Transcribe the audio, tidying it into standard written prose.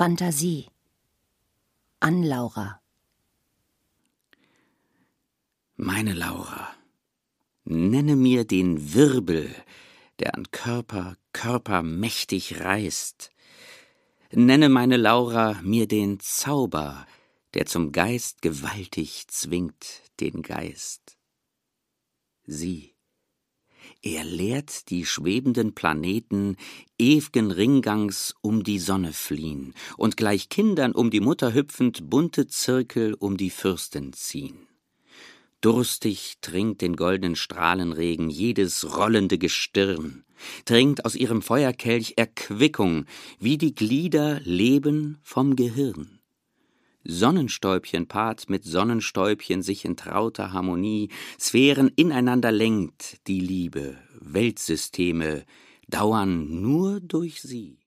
Fantasie an Laura. Meine Laura, nenne mir den Wirbel, der an Körper mächtig reißt. Nenne meine Laura mir den Zauber, der zum Geist gewaltig zwingt den Geist. Sieh, er lehrt die schwebenden Planeten ew'gen Ringgangs um die Sonne fliehn und gleich Kindern um die Mutter hüpfend bunte Zirkel um die Fürstin ziehn. Durstig trinkt den goldenen Strahlenregen jedes rollende Gestirn, trinkt aus ihrem Feuerkelch Erquickung, wie die Glieder Leben vom Gehirn. Sonnenstäubchen paart mit Sonnenstäubchen sich in trauter Harmonie, Sphären ineinander lenkt die Liebe, Weltsysteme dauern nur durch sie.